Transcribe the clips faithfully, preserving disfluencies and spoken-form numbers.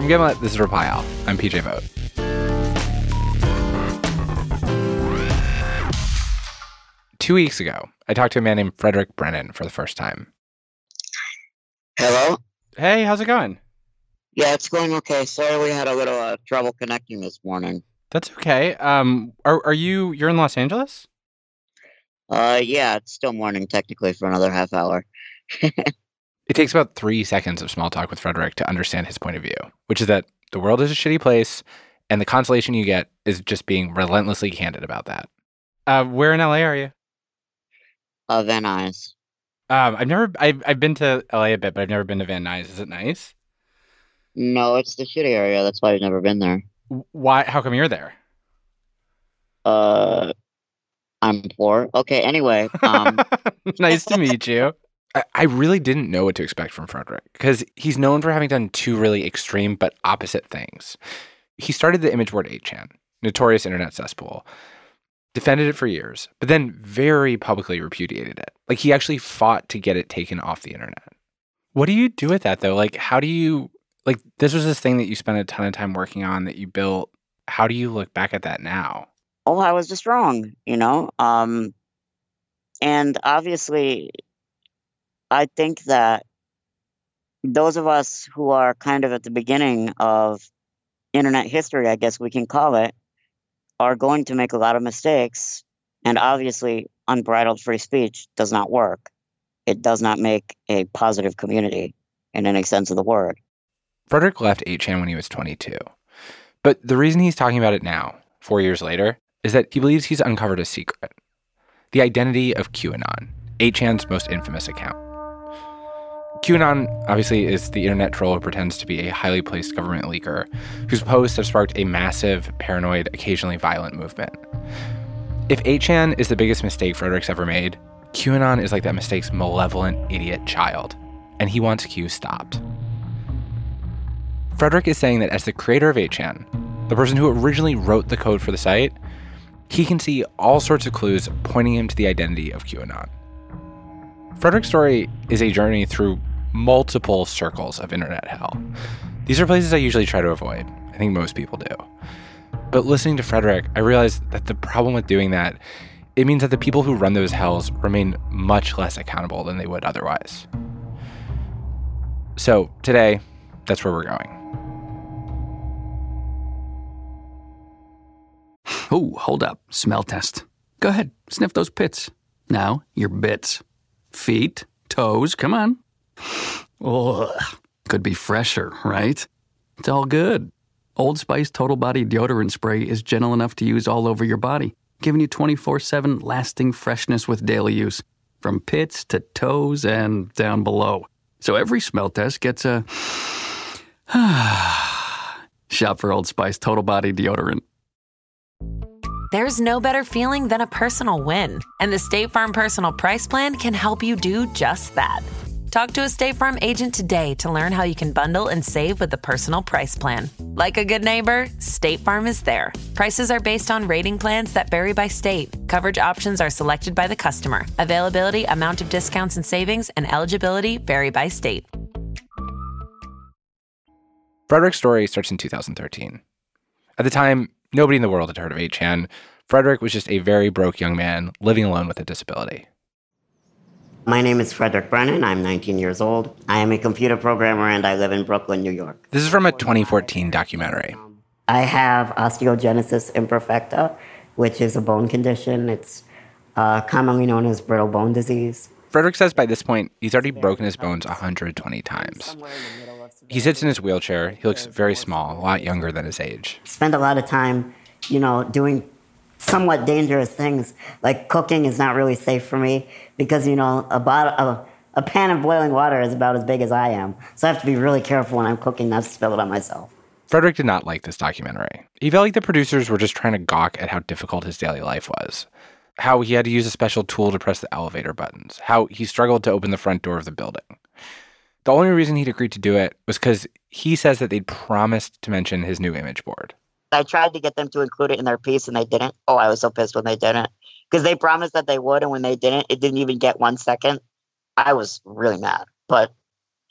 From Gimlet, this is Reply All. I'm P J Vogt. Two weeks ago, I talked to a man named Frederick Brennan for the first time. Hello? Hey, how's it going? Yeah, it's going okay. Sorry we had a little uh, trouble connecting this morning. That's okay. Um, are are you, you're in Los Angeles? Uh, yeah, it's still morning technically for another half hour. It takes about three seconds of small talk with Frederick to understand his point of view, which is that the world is a shitty place, and the consolation you get is just being relentlessly candid about that. Uh, where in L A are you? Uh, Van Nuys. Um, I've never, I've, I've been to L A a bit, but I've never been to Van Nuys. Is it nice? No, it's the shitty area. That's why I've never been there. Why? How come you're there? Uh, I'm poor. Okay, anyway. Um, Nice to meet you. I, I really didn't know what to expect from Frederick because he's known for having done two really extreme but opposite things. He started the image board eight chan, notorious internet cesspool, defended it for years, but then very publicly repudiated it. Like, he actually fought to get it taken off the internet. What do you do with that, though? Like, how do you, like, this was this thing that you spent a ton of time working on that you built. How do you look back at that now? oh, I was just wrong, you know? Um, and obviously, I think that those of us who are kind of at the beginning of internet history, I guess we can call it, are going to make a lot of mistakes. And obviously, unbridled free speech does not work. It does not make a positive community in any sense of the word. Frederick left eight chan when he was twenty-two. But the reason he's talking about it now, four years later, is that he believes he's uncovered a secret. The identity of QAnon, eight chan's most infamous account. QAnon, obviously, is the internet troll who pretends to be a highly placed government leaker whose posts have sparked a massive, paranoid, occasionally violent movement. If eight chan is the biggest mistake Frederick's ever made, QAnon is like that mistake's malevolent, idiot child, and he wants Q stopped. Frederick is saying that as the creator of eight chan, the person who originally wrote the code for the site, he can see all sorts of clues pointing him to the identity of QAnon. Frederick's story is a journey through multiple circles of internet hell. These are places I usually try to avoid. I think most people do. But listening to Frederick, I realized that the problem with doing that, it means that the people who run those hells remain much less accountable than they would otherwise. So today, that's where we're going. Oh, hold up. Smell test. Go ahead. Sniff those pits. Now, your bits. Feet, toes, come on. Ugh. Could be fresher, right? It's all good. Old Spice Total Body Deodorant Spray is gentle enough to use all over your body, giving you twenty-four seven lasting freshness with daily use, from pits to toes and down below. So every smell test gets a... Shop for Old Spice Total Body Deodorant. There's no better feeling than a personal win, and the State Farm Personal Price Plan can help you do just that. Talk to a State Farm agent today to learn how you can bundle and save with the Personal Price Plan. Like a good neighbor, State Farm is there. Prices are based on rating plans that vary by state. Coverage options are selected by the customer. Availability, amount of discounts and savings, and eligibility vary by state. Frederick's story starts in two thousand thirteen. At the time, nobody in the world had heard of eight chan. Frederick was just a very broke young man living alone with a disability. My name is Frederick Brennan. I'm nineteen years old. I am a computer programmer and I live in Brooklyn, New York. This is from a twenty fourteen documentary. I have osteogenesis imperfecta, which is a bone condition. It's uh, commonly known as brittle bone disease. Frederick says by this point, he's already broken his bones one hundred twenty times. He sits in his wheelchair. He looks very small, a lot younger than his age. Spend a lot of time, you know, doing somewhat dangerous things. Like cooking is not really safe for me because, you know, a, bottle, a, a pan of boiling water is about as big as I am. So I have to be really careful when I'm cooking not to spill it on myself. Frederick did not like this documentary. He felt like the producers were just trying to gawk at how difficult his daily life was. How he had to use a special tool to press the elevator buttons. How he struggled to open the front door of the building. The only reason he'd agreed to do it was because he says that they'd promised to mention his new image board. I tried to get them to include it in their piece and they didn't. Oh, I was so pissed when they didn't. Because they promised that they would, and when they didn't, it didn't even get one second. I was really mad. But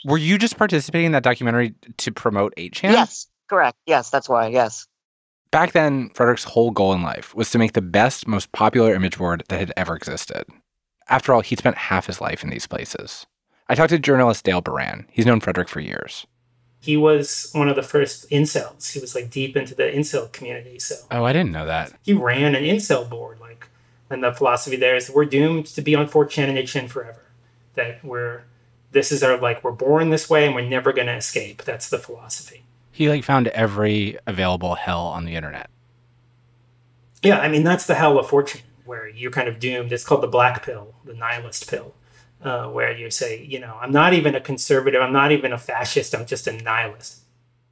Were you just participating in that documentary to promote eight chan? Yes, correct. Yes, that's why, yes. Back then, Frederick's whole goal in life was to make the best, most popular image board that had ever existed. After all, he'd spent half his life in these places. I talked to journalist Dale Baran. He's known Frederick for years. He was one of the first incels. He was like deep into the incel community. So Oh, I didn't know that. He ran an incel board, like, and the philosophy there is we're doomed to be on four chan and eight chan forever. That we're, this is our, like, we're born this way and we're never going to escape. That's the philosophy. He, like, found every available hell on the internet. Yeah, I mean, that's the hell of four chan, where you're kind of doomed. It's called the black pill, the nihilist pill, uh, where you say, you know, I'm not even a conservative, I'm not even a fascist, I'm just a nihilist.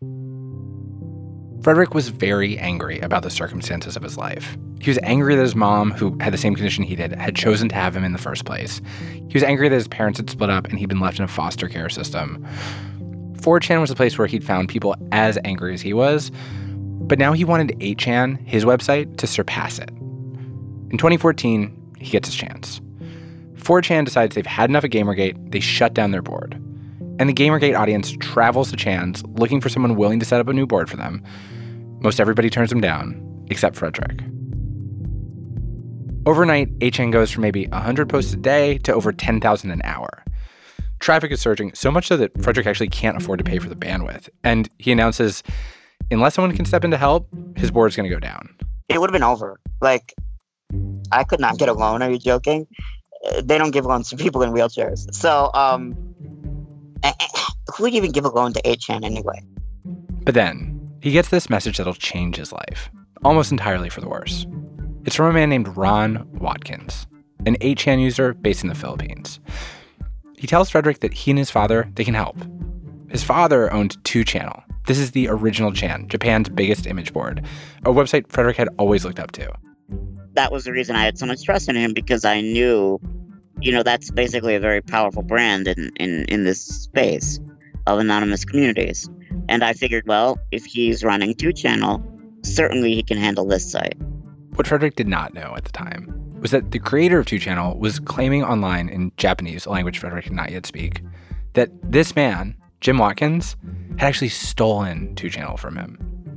Frederick was very angry about the circumstances of his life. He was angry that his mom, who had the same condition he did, had chosen to have him in the first place. He was angry that his parents had split up and he'd been left in a foster care system. four chan was a place where he'd found people as angry as he was, but now he wanted eight chan, his website, to surpass it. In twenty fourteen, he gets his chance. four chan decides they've had enough of Gamergate, they shut down their board. And the Gamergate audience travels to Chan's looking for someone willing to set up a new board for them. Most everybody turns them down, except Frederick. Overnight, eight chan goes from maybe one hundred posts a day to over ten thousand an hour. Traffic is surging, so much so that Frederick actually can't afford to pay for the bandwidth. And he announces, unless someone can step in to help, his board's going to go down. It would have been over. Like, I could not get a loan. Are you joking? They don't give loans to people in wheelchairs. So, um, who would even give a loan to eight chan anyway? But then, he gets this message that'll change his life, almost entirely for the worse. It's from a man named Ron Watkins, an eight chan user based in the Philippines. He tells Frederick that he and his father, they can help. His father owned two channel. This is the original Chan, Japan's biggest image board, a website Frederick had always looked up to. That was the reason I had so much trust in him, because I knew, you know, that's basically a very powerful brand in, in, in this space of anonymous communities. And I figured, well, if he's running two channel, certainly he can handle this site. What Frederick did not know at the time was that the creator of two channel was claiming online in Japanese, a language Frederick did not yet speak, that this man, Jim Watkins, had actually stolen two channel from him.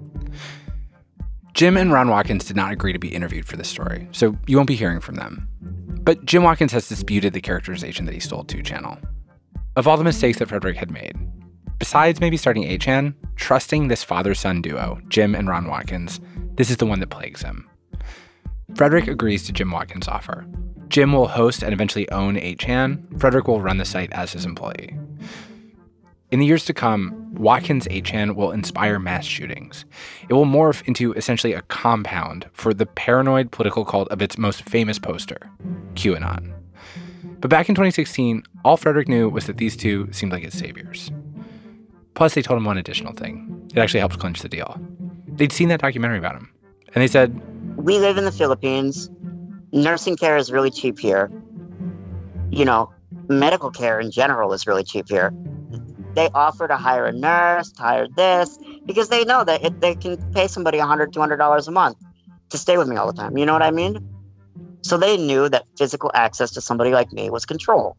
Jim and Ron Watkins did not agree to be interviewed for this story, so you won't be hearing from them. But Jim Watkins has disputed the characterization that he stole two channel. Of all the mistakes that Frederick had made, besides maybe starting eight chan, trusting this father-son duo, Jim and Ron Watkins, this is the one that plagues him. Frederick agrees to Jim Watkins' offer. Jim will host and eventually own eight chan. Frederick will run the site as his employee. In the years to come, Watkins eight chan will inspire mass shootings. It will morph into essentially a compound for the paranoid political cult of its most famous poster, QAnon. But back in twenty sixteen, all Frederick knew was that these two seemed like his saviors. Plus, they told him one additional thing. It actually helped clinch the deal. They'd seen that documentary about him. And they said, we live in the Philippines. Nursing care is really cheap here. You know, medical care in general is really cheap here. They offer to hire a nurse, to hire this, because they know that if they can pay somebody one hundred dollars, two hundred dollars a month to stay with me all the time. You know what I mean? So they knew that physical access to somebody like me was control.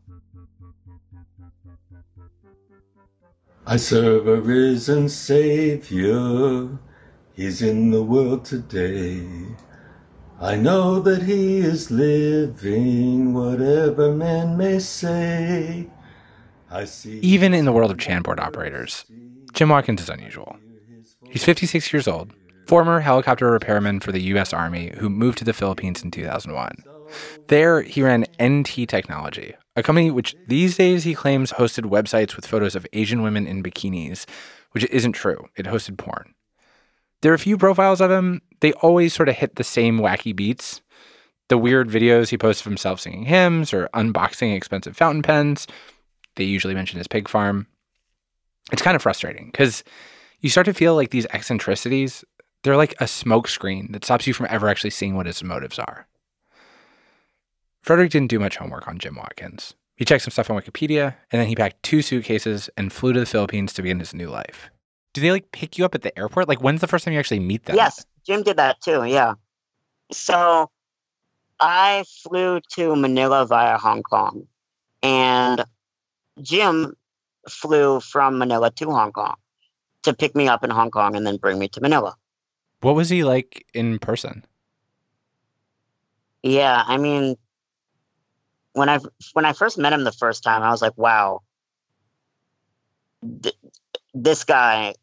I serve a risen Savior. He's in the world today. I know that he is living, whatever man may say. I see. Even in the world of Chan board operators, Jim Watkins is unusual. He's fifty-six years old, former helicopter repairman for the U S Army who moved to the Philippines in two thousand one. There, he ran N T Technology, a company which these days he claims hosted websites with photos of Asian women in bikinis, which isn't true. It hosted porn. There are a few profiles of him. They always sort of hit the same wacky beats. The weird videos he posts of himself singing hymns or unboxing expensive fountain pens. They usually mention his pig farm. It's kind of frustrating because you start to feel like these eccentricities, they're like a smoke screen that stops you from ever actually seeing what his motives are. Frederick didn't do much homework on Jim Watkins. He checked some stuff on Wikipedia, and then he packed two suitcases and flew to the Philippines to begin his new life. Do they, like, pick you up at the airport? Like, when's the first time you actually meet them? Yes, Jim did that too, yeah. So I flew to Manila via Hong Kong, and Jim flew from Manila to Hong Kong to pick me up in Hong Kong and then bring me to Manila. What was he like in person? Yeah, I mean, when I when I first met him the first time, I was like, wow, th- this guy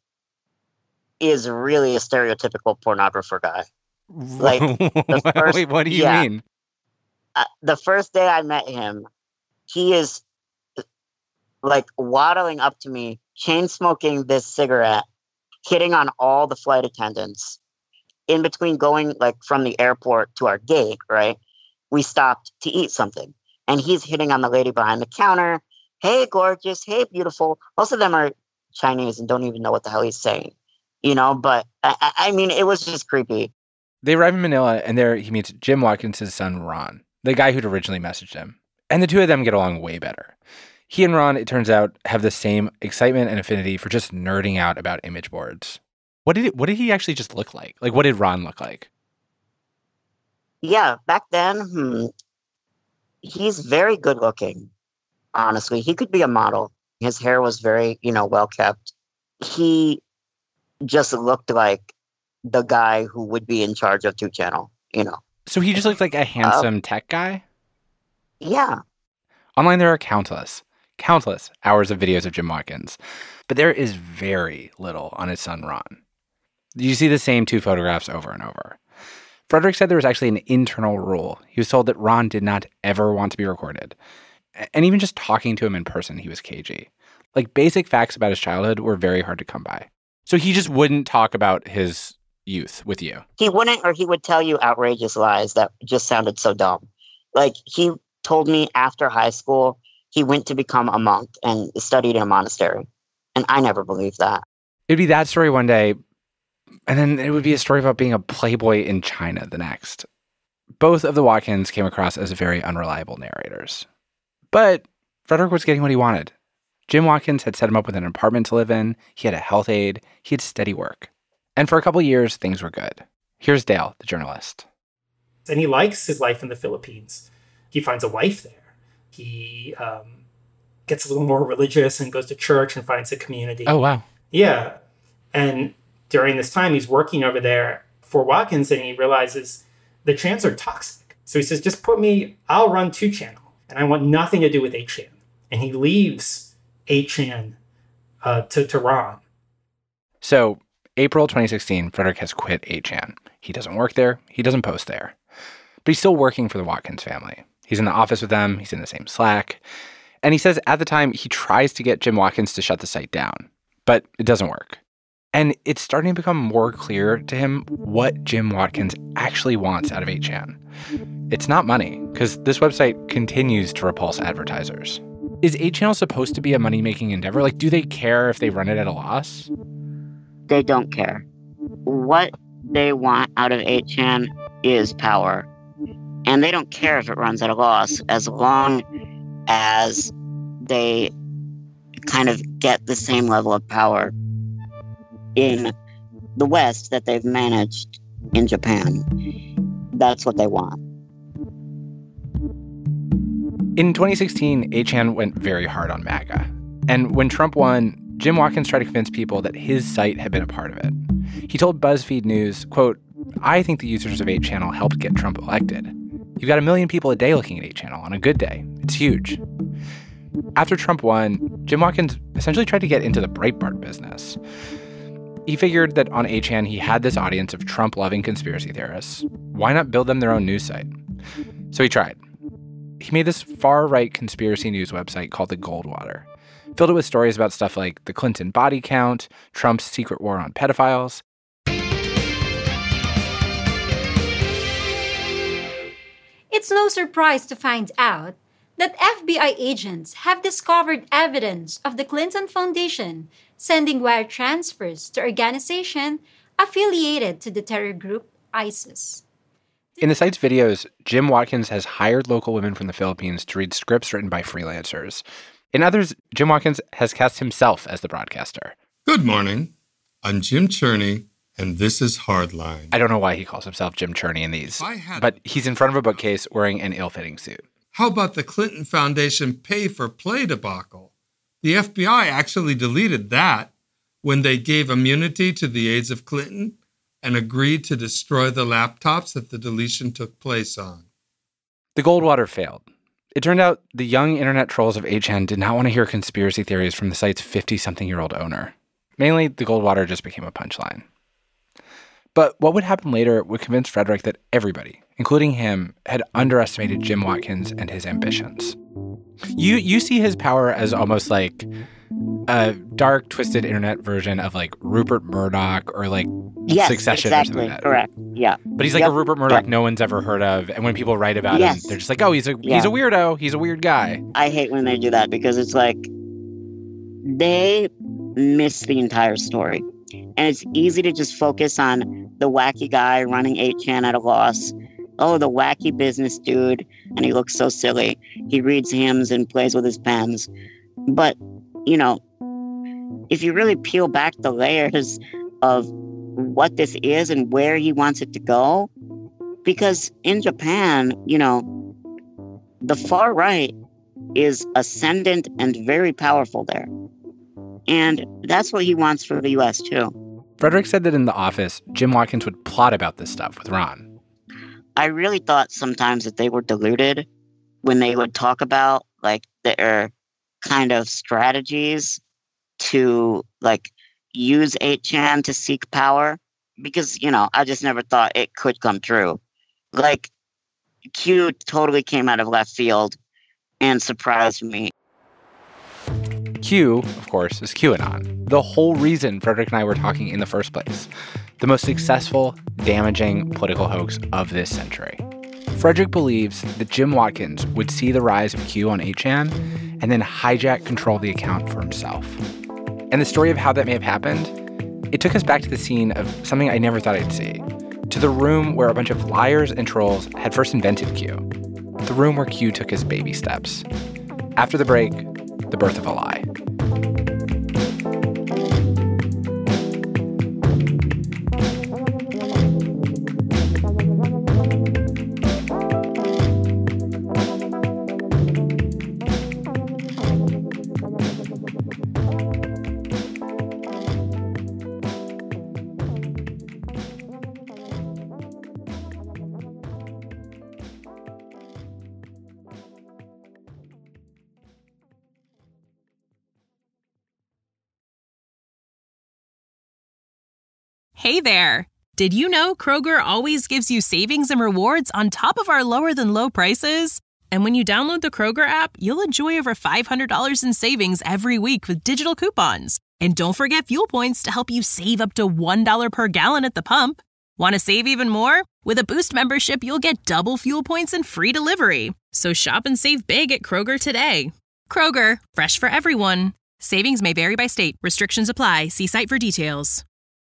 is really a stereotypical pornographer guy. Like, the first, Wait, what do you yeah, mean? uh, the first day I met him, he is like waddling up to me, chain smoking this cigarette, hitting on all the flight attendants. In between going like from the airport to our gate, right? We stopped to eat something, and he's hitting on the lady behind the counter. Hey, gorgeous. Hey, beautiful. Most of them are Chinese and don't even know what the hell he's saying, you know. But I, I mean, it was just creepy. They arrive in Manila, and there he meets Jim Watkins' son, Ron, the guy who'd originally messaged him. And the two of them get along way better. He and Ron, it turns out, have the same excitement and affinity for just nerding out about image boards. What did it, what did he actually just look like? Like, what did Ron look like? Yeah, back then, hmm, he's very good looking. Honestly, he could be a model. His hair was very, you know, well kept. He just looked like the guy who would be in charge of two channel, you know. So he just looked like a handsome uh, tech guy? Yeah. Online, there are countless, countless hours of videos of Jim Watkins, but there is very little on his son, Ron. You see the same two photographs over and over. Frederick said there was actually an internal rule. He was told that Ron did not ever want to be recorded. And even just talking to him in person, he was cagey. Like, basic facts about his childhood were very hard to come by. So he just wouldn't talk about his youth with you. He wouldn't, or he would tell you outrageous lies that just sounded so dumb. Like, he told me after high school, he went to become a monk and studied in a monastery. And I never believed that. It'd be that story one day, and then it would be a story about being a playboy in China the next. Both of the Watkins came across as very unreliable narrators. But Frederick was getting what he wanted. Jim Watkins had set him up with an apartment to live in. He had a health aide. He had steady work. And for a couple years, things were good. Here's Dale, the journalist. And he likes his life in the Philippines. He finds a wife there. He um, gets a little more religious and goes to church and finds a community. Oh, wow. Yeah. And during this time, he's working over there for Watkins, and he realizes the chans are toxic. So he says, just put me, I'll run two channel, and I want nothing to do with eight chan. And he leaves eight chan uh, to, to Ron. So April twenty sixteen, Frederick has quit eight chan. He doesn't work there. He doesn't post there. But he's still working for the Watkins family. He's in the office with them. He's in the same Slack. And he says at the time, he tries to get Jim Watkins to shut the site down. But it doesn't work. And it's starting to become more clear to him what Jim Watkins actually wants out of eight chan. It's not money, because this website continues to repulse advertisers. Is eight channel supposed to be a money-making endeavor? Like, do they care if they run it at a loss? They don't care. What they want out of eight chan is power. And they don't care if it runs at a loss, as long as they kind of get the same level of power in the West that they've managed in Japan. That's what they want. In twenty sixteen, eight chan went very hard on MAGA. And when Trump won, Jim Watkins tried to convince people that his site had been a part of it. He told BuzzFeed News, quote, I think the users of eight channel helped get Trump elected. You've got a million people a day looking at eight channel on a good day. It's huge. After Trump won, Jim Watkins essentially tried to get into the Breitbart business. He figured that on eight chan he had this audience of Trump-loving conspiracy theorists. Why not build them their own news site? So he tried. He made this far-right conspiracy news website called The Goldwater. Filled it with stories about stuff like the Clinton body count, Trump's secret war on pedophiles. It's no surprise to find out that F B I agents have discovered evidence of the Clinton Foundation sending wire transfers to organizations affiliated to the terror group ISIS. In the site's videos, Jim Watkins has hired local women from the Philippines to read scripts written by freelancers. In others, Jim Watkins has cast himself as the broadcaster. Good morning. I'm Jim Cherney, and this is Hardline. I don't know why he calls himself Jim Cherney in these, had... but he's in front of a bookcase wearing an ill-fitting suit. How about the Clinton Foundation pay-for-play debacle? The F B I actually deleted that when they gave immunity to the aides of Clinton and agreed to destroy the laptops that the deletion took place on. The Goldwater failed. It turned out the young internet trolls of eight chan did not want to hear conspiracy theories from the site's fifty-something-year-old owner. Mainly, the Goldwater just became a punchline. But what would happen later would convince Frederick that everybody, including him, had underestimated Jim Watkins and his ambitions. You you see his power as almost like a dark, twisted internet version of like Rupert Murdoch or like Yes, Succession exactly. or something like that. Correct. Yeah. But he's like Yep. a Rupert Murdoch Yep. no one's ever heard of. And when people write about Yes. him, they're just like, oh, he's a Yeah. he's a weirdo. He's a weird guy. I hate when they do that because it's like they miss the entire story. And it's easy to just focus on the wacky guy running eight chan at a loss. Oh, the wacky business dude. And he looks so silly. He reads hymns and plays with his pens. But, you know, if you really peel back the layers of what this is and where he wants it to go, because in Japan, you know, the far right is ascendant and very powerful there. And that's what he wants for the U S too. Frederick said that in the office, Jim Watkins would plot about this stuff with Ron. I really thought sometimes that they were deluded when they would talk about like their kind of strategies to like use eight chan to seek power, because, you know, I just never thought it could come true. Like Q totally came out of left field and surprised me. Q, of course, is QAnon. The whole reason Frederick and I were talking in the first place. The most successful, damaging political hoax of this century. Frederick believes that Jim Watkins would see the rise of Q on eight chan and then hijack control of the account for himself. And the story of how that may have happened, it took us back to the scene of something I never thought I'd see. To the room where a bunch of liars and trolls had first invented Q. The room where Q took his baby steps. After the break, the birth of a lie. Hey there! Did you know Kroger always gives you savings and rewards on top of our lower-than-low prices? And when you download the Kroger app, you'll enjoy over five hundred dollars in savings every week with digital coupons. And don't forget fuel points to help you save up to one dollar per gallon at the pump. Want to save even more? With a Boost membership, you'll get double fuel points and free delivery. So shop and save big at Kroger today. Kroger, fresh for everyone. Savings may vary by state. Restrictions apply. See site for details.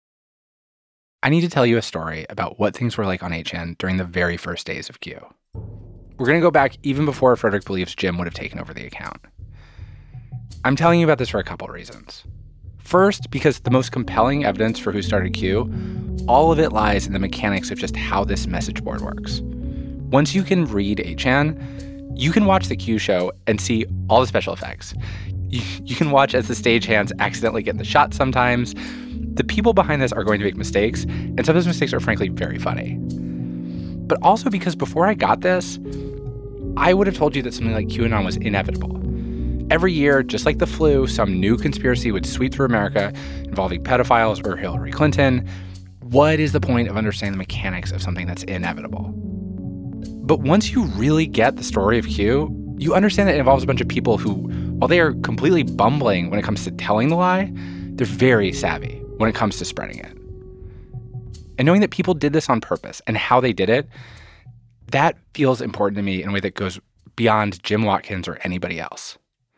I need to tell you a story about what things were like on eight chan during the very first days of Q. We're going to go back even before Frederick believes Jim would have taken over the account. I'm telling you about this for a couple reasons. First, because the most compelling evidence for who started Q, all of it lies in the mechanics of just how this message board works. Once you can read eight chan, you can watch the Q show and see all the special effects. You, you can watch as the stagehands accidentally get in the shot sometimes. The people behind this are going to make mistakes, and some of those mistakes are frankly very funny. But also because before I got this, I would have told you that something like QAnon was inevitable. Every year, just like the flu, some new conspiracy would sweep through America involving pedophiles or Hillary Clinton. What is the point of understanding the mechanics of something that's inevitable? But once you really get the story of Q, you understand that it involves a bunch of people who, while they are completely bumbling when it comes to telling the lie, they're very savvy when it comes to spreading it. And knowing that people did this on purpose and how they did it, that feels important to me in a way that goes beyond Jim Watkins or anybody else.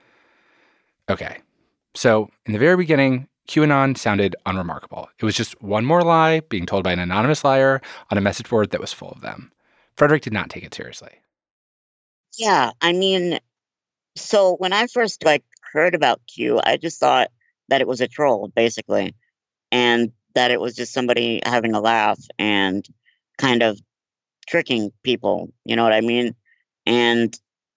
Okay, so in the very beginning, QAnon sounded unremarkable. It was just one more lie being told by an anonymous liar on a message board that was full of them. Frederick did not take it seriously. Yeah, I mean, so when I first like heard about Q, I just thought that it was a troll, basically, and that it was just somebody having a laugh and kind of tricking people, you know what I mean? And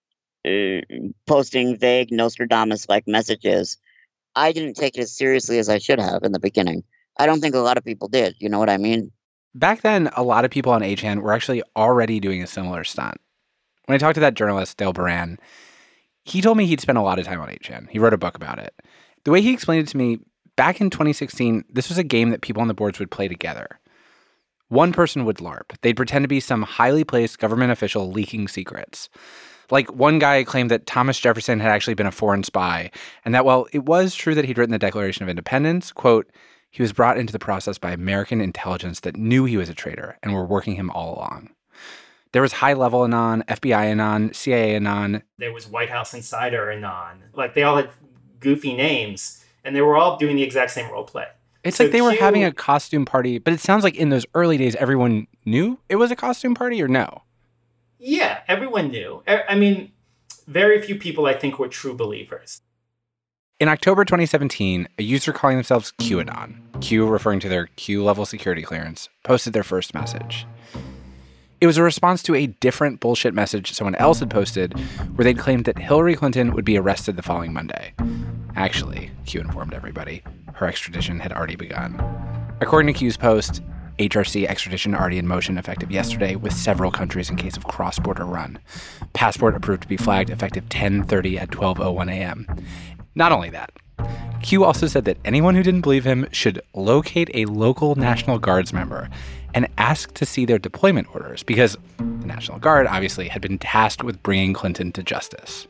uh, posting vague Nostradamus-like messages, I didn't take it as seriously as I should have in the beginning. I don't think a lot of people did. You know what I mean? Back then, a lot of people on eight chan were actually already doing a similar stunt. When I talked to that journalist, Dale Baran, he told me he'd spent a lot of time on eight chan. He wrote a book about it. The way he explained it to me, back in twenty sixteen, this was a game that people on the boards would play together. One person would LARP. They'd pretend to be some highly placed government official leaking secrets. Like, one guy claimed that Thomas Jefferson had actually been a foreign spy, and that while it was true that he'd written the Declaration of Independence, quote, he was brought into the process by American intelligence that knew he was a traitor and were working him all along. There was high-level Anon, F B I Anon, C I A Anon. There was White House Insider Anon. Like, they all had goofy names, and they were all doing the exact same role play. It's so like they were Q, having a costume party, but it sounds like in those early days, everyone knew it was a costume party, or no? Yeah, everyone knew. I mean, very few people, I think, were true believers. In October twenty seventeen, a user calling themselves QAnon, Q referring to their Q-level security clearance, posted their first message. It was a response to a different bullshit message someone else had posted where they'd claimed that Hillary Clinton would be arrested the following Monday. Actually, Q informed everybody, her extradition had already begun. According to Q's post, H R C extradition already in motion effective yesterday with several countries in case of cross-border run. Passport approved to be flagged effective ten thirty at twelve oh one a.m. Not only that, Q also said that anyone who didn't believe him should locate a local National Guards member and ask to see their deployment orders because the National Guard obviously had been tasked with bringing Clinton to justice.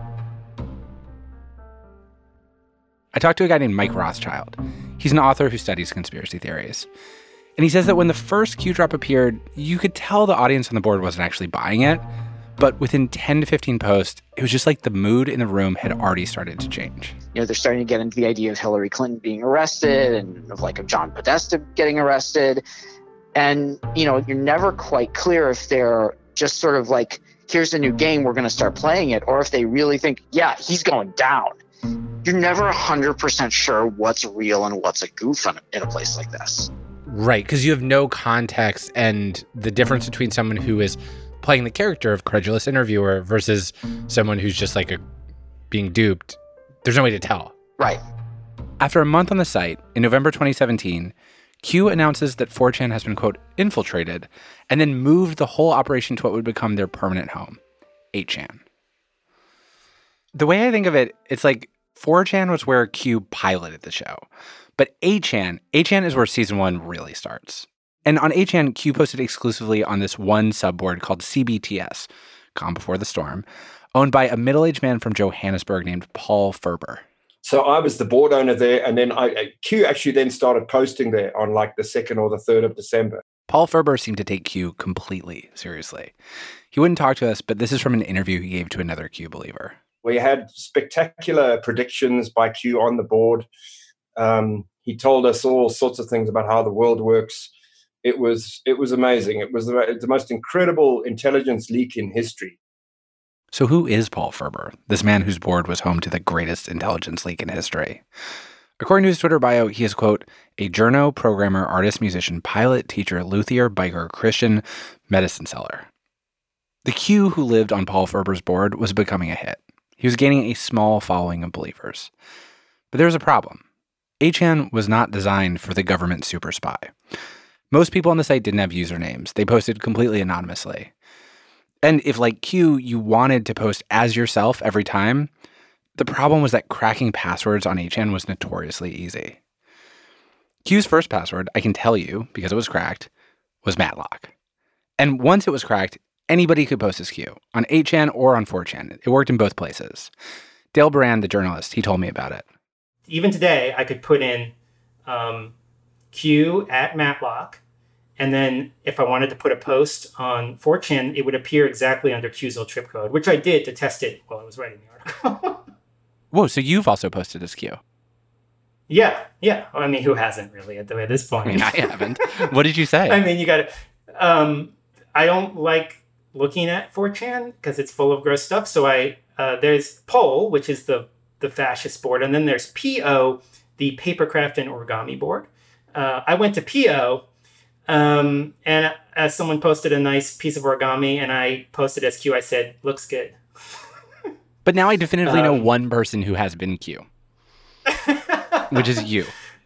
I talked to a guy named Mike Rothschild. He's an author who studies conspiracy theories. And he says that when the first Q drop appeared, you could tell the audience on the board wasn't actually buying it. But within ten to fifteen posts, it was just like the mood in the room had already started to change. You know, they're starting to get into the idea of Hillary Clinton being arrested and of like of John Podesta getting arrested. And, you know, you're never quite clear if they're just sort of like, here's a new game, we're going to start playing it, or if they really think, yeah, he's going down. You're never one hundred percent sure what's real and what's a goof in a, in a place like this. Right, because you have no context, and the difference between someone who is playing the character of credulous interviewer versus someone who's just like a being duped, there's no way to tell. Right. After a month on the site, in November twenty seventeen, Q announces that four chan has been, quote, infiltrated, and then moved the whole operation to what would become their permanent home, eight chan. The way I think of it, it's like four chan was where Q piloted the show. But eight chan, eight chan is where season one really starts. And on eight chan, Q posted exclusively on this one subboard called C B T S, Calm Before the Storm, owned by a middle-aged man from Johannesburg named Paul Ferber. So I was the board owner there, and then I, Q actually then started posting there on like the second or the third of December. Paul Ferber seemed to take Q completely seriously. He wouldn't talk to us, but this is from an interview he gave to another Q believer. We had spectacular predictions by Q on the board. Um, he told us all sorts of things about how the world works. It was it was amazing. It was the, the most incredible intelligence leak in history. So who is Paul Ferber, this man whose board was home to the greatest intelligence leak in history? According to his Twitter bio, he is, quote, a journo, programmer, artist, musician, pilot, teacher, luthier, biker, Christian, medicine seller. The Q who lived on Paul Ferber's board was becoming a hit. He was gaining a small following of believers. But there was a problem. eight chan was not designed for the government super spy. Most people on the site didn't have usernames. They posted completely anonymously. And if, like Q, you wanted to post as yourself every time, the problem was that cracking passwords on eight chan was notoriously easy. Q's first password, I can tell you, because it was cracked, was Matlock. And once it was cracked, anybody could post as Q, on eight chan or on four chan. It worked in both places. Dale Baran, the journalist, he told me about it. Even today, I could put in um, Q at Matlock, and then if I wanted to put a post on four chan, it would appear exactly under Q's old trip code, which I did to test it while I was writing the article. Whoa, so you've also posted as Q? Yeah, yeah. I mean, who hasn't really at, the, at this point? I mean, I haven't. What did you say? I mean, you got to... Um, I don't like looking at four chan because it's full of gross stuff. So I uh, there's Pol, which is the, the fascist board, and then there's P O, the papercraft and origami board. Uh, I went to P O, um, and as someone posted a nice piece of origami, and I posted as Q, I said, looks good. But now I definitively um, know one person who has been Q, which is you.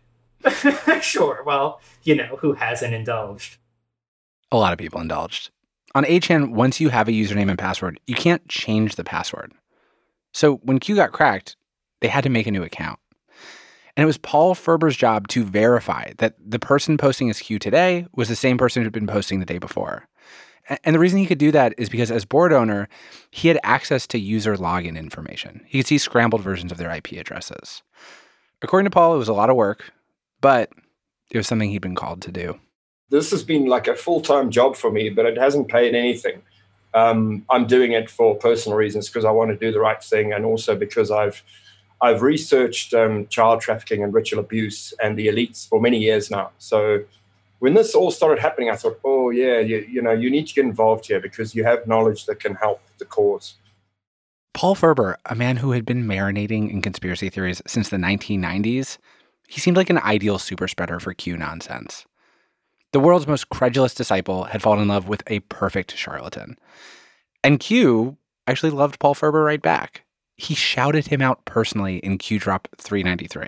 Sure. Well, you know, who hasn't indulged? A lot of people indulged. On eight chan, once you have a username and password, you can't change the password. So when Q got cracked, they had to make a new account. And it was Paul Ferber's job to verify that the person posting as Q today was the same person who'd been posting the day before. And the reason he could do that is because as board owner, he had access to user login information. He could see scrambled versions of their I P addresses. According to Paul, it was a lot of work, but it was something he'd been called to do. This has been like a full-time job for me, but it hasn't paid anything. Um, I'm doing it for personal reasons because I want to do the right thing, and also because I've I've researched um, child trafficking and ritual abuse and the elites for many years now. So when this all started happening, I thought, oh, yeah, you, you know, you need to get involved here because you have knowledge that can help the cause. Paul Ferber, a man who had been marinating in conspiracy theories since the nineteen nineties, he seemed like an ideal super spreader for Q nonsense. The world's most credulous disciple had fallen in love with a perfect charlatan. And Q actually loved Paul Ferber right back. He shouted him out personally in Q Drop three ninety-three.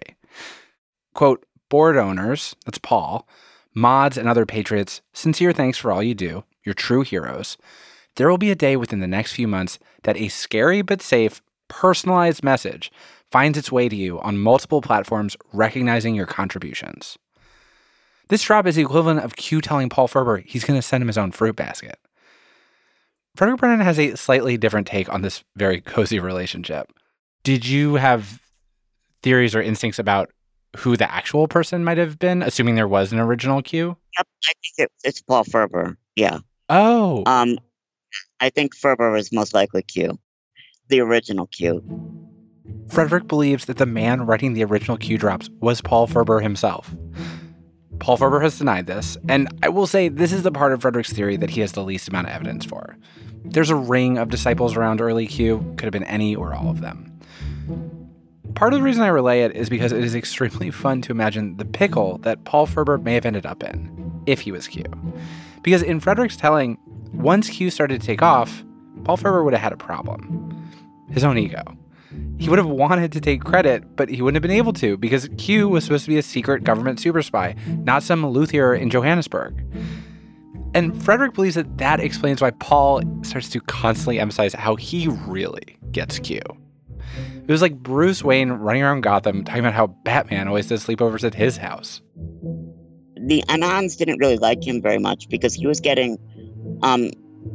Quote, board owners, that's Paul, mods and other patriots, sincere thanks for all you do. You're true heroes. There will be a day within the next few months that a scary but safe, personalized message finds its way to you on multiple platforms recognizing your contributions. This drop is the equivalent of Q telling Paul Ferber he's going to send him his own fruit basket. Frederick Brennan has a slightly different take on this very cozy relationship. Did you have theories or instincts about who the actual person might have been, assuming there was an original Q? Yep, I think it, it's Paul Ferber. Yeah. Oh. Um, I think Ferber was most likely Q, the original Q. Frederick believes that the man writing the original Q drops was Paul Ferber himself. Paul Ferber has denied this, and I will say this is the part of Frederick's theory that he has the least amount of evidence for. There's a ring of disciples around early Q, could have been any or all of them. Part of the reason I relay it is because it is extremely fun to imagine the pickle that Paul Ferber may have ended up in, if he was Q. Because in Frederick's telling, once Q started to take off, Paul Ferber would have had a problem. His own ego. He would have wanted to take credit, but he wouldn't have been able to because Q was supposed to be a secret government super spy, not some luthier in Johannesburg. And Frederick believes that that explains why Paul starts to constantly emphasize how he really gets Q. It was like Bruce Wayne running around Gotham talking about how Batman always does sleepovers at his house. The Anons didn't really like him very much because he was getting, um,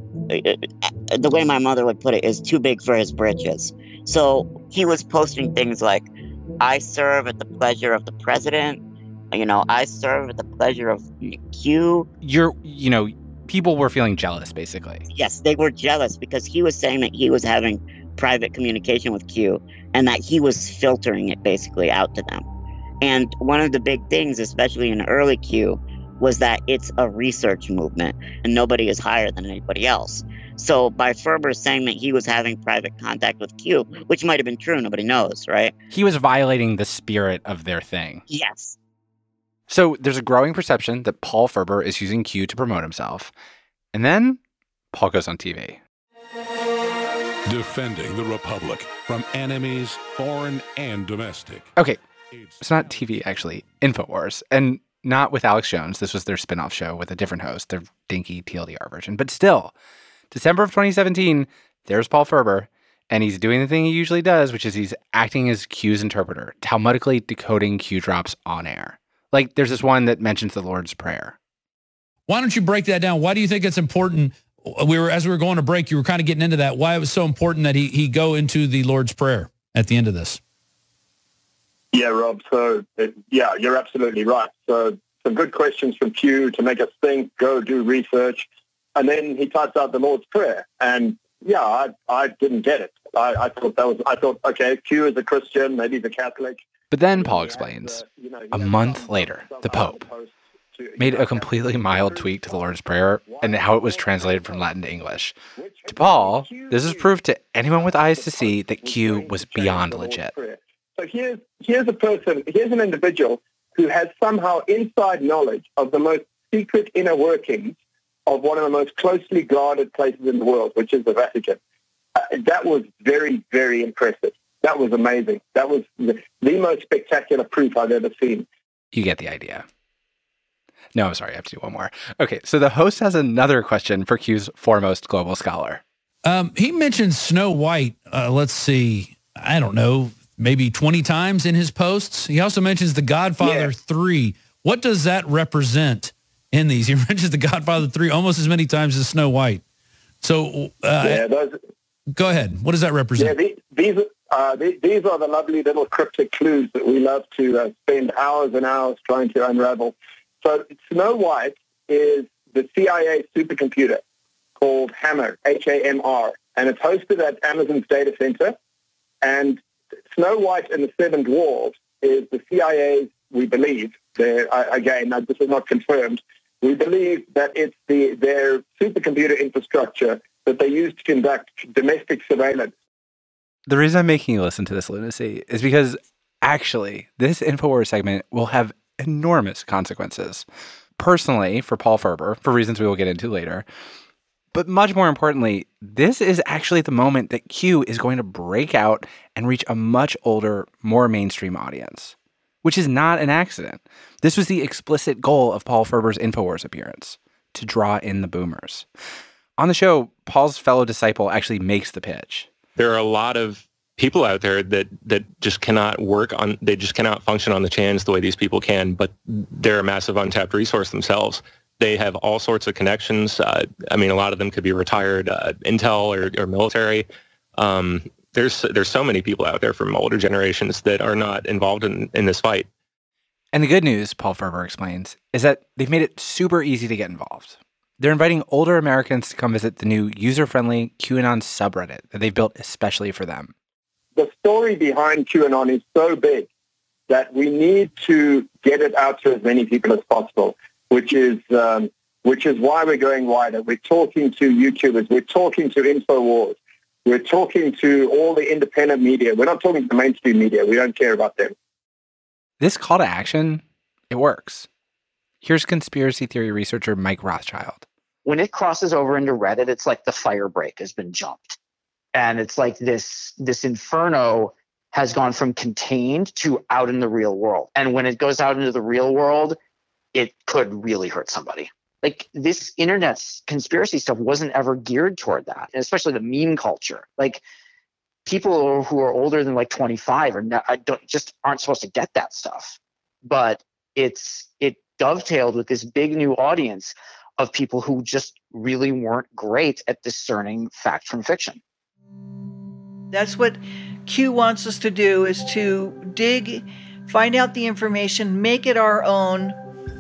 the way my mother would put it, is too big for his britches. So he was posting things like, I serve at the pleasure of the president. You know, I serve at the pleasure of Q. You're, you know, people were feeling jealous, basically. Yes, they were jealous because he was saying that he was having private communication with Q and that he was filtering it basically out to them. And one of the big things, especially in early Q, was that it's a research movement and nobody is higher than anybody else. So by Ferber saying that he was having private contact with Q, which might have been true, nobody knows, right? He was violating the spirit of their thing. Yes. So there's a growing perception that Paul Ferber is using Q to promote himself. And then Paul goes on T V. Defending the Republic from enemies, foreign and domestic. Okay, it's not T V, actually. InfoWars. And not with Alex Jones. This was their spin-off show with a different host, their dinky T L D R version. But still, December of twenty seventeen, there's Paul Ferber, and he's doing the thing he usually does, which is he's acting as Q's interpreter, talmudically decoding Q drops on air. Like, there's this one that mentions the Lord's Prayer. Why don't you break that down? Why do you think it's important? We were, as we were going to break, you were kind of getting into that. Why it was so important that he he go into the Lord's Prayer at the end of this? Yeah, Rob. So, it, yeah, you're absolutely right. So, some good questions from Q to make us think, go do research. And then he types out the Lord's Prayer. And, yeah, I I didn't get it. I, I thought that was, I thought, okay, Q is a Christian, maybe he's a Catholic. But then Paul explains, a month later, the Pope made a completely mild tweak to the Lord's Prayer and how it was translated from Latin to English. To Paul, this is proof to anyone with eyes to see that Q was beyond legit. So here's, here's a person, here's an individual who has somehow inside knowledge of the most secret inner workings of one of the most closely guarded places in the world, which is the Vatican. Uh, that was very, very impressive. That was amazing. That was the, the most spectacular proof I've ever seen. You get the idea. No, I'm sorry. I have to do one more. Okay, so the host has another question for Q's foremost global scholar. Um, he mentioned Snow White, uh, let's see, I don't know, maybe twenty times in his posts. He also mentions The Godfather yeah. three. What does that represent in these? He mentions The Godfather three almost as many times as Snow White. So uh, yeah, those, go ahead. What does that represent? Yeah, these, these, uh, these are the lovely little cryptic clues that we love to uh, spend hours and hours trying to unravel. So Snow White is the C I A supercomputer called Hammer, H A M R, and it's hosted at Amazon's data center. And Snow White and the Seven Dwarfs is the C I A's, we believe, again, this is not confirmed, we believe that it's the their supercomputer infrastructure that they use to conduct domestic surveillance. The reason I'm making you listen to this lunacy is because, actually, this InfoWars segment will have enormous consequences. Personally, for Paul Ferber, for reasons we will get into later. But much more importantly, this is actually the moment that Q is going to break out and reach a much older, more mainstream audience, which is not an accident. This was the explicit goal of Paul Ferber's InfoWars appearance, to draw in the boomers. On the show, Paul's fellow disciple actually makes the pitch. There are a lot of people out there that that just cannot work on, they just cannot function on the channels the way these people can, but they're a massive untapped resource themselves. They have all sorts of connections. Uh, I mean, a lot of them could be retired uh, intel or, or military. Um, there's there's so many people out there from older generations that are not involved in, in this fight. And the good news, Paul Ferber explains, is that they've made it super easy to get involved. They're inviting older Americans to come visit the new user-friendly QAnon subreddit that they've built especially for them. The story behind QAnon is so big that we need to get it out to as many people as possible, which is um, which is why we're going wider. We're talking to YouTubers. We're talking to InfoWars. We're talking to all the independent media. We're not talking to the mainstream media. We don't care about them. This call to action, it works. Here's conspiracy theory researcher Mike Rothschild. When it crosses over into Reddit, it's like the fire break has been jumped. And it's like this, this inferno has gone from contained to out in the real world. And when it goes out into the real world, it could really hurt somebody. Like, this internet's conspiracy stuff wasn't ever geared toward that, and especially the meme culture. Like, people who are older than like twenty-five are not, I don't, just aren't supposed to get that stuff. But it's it dovetailed with this big new audience of people who just really weren't great at discerning fact from fiction. That's what Q wants us to do, is to dig, find out the information, make it our own.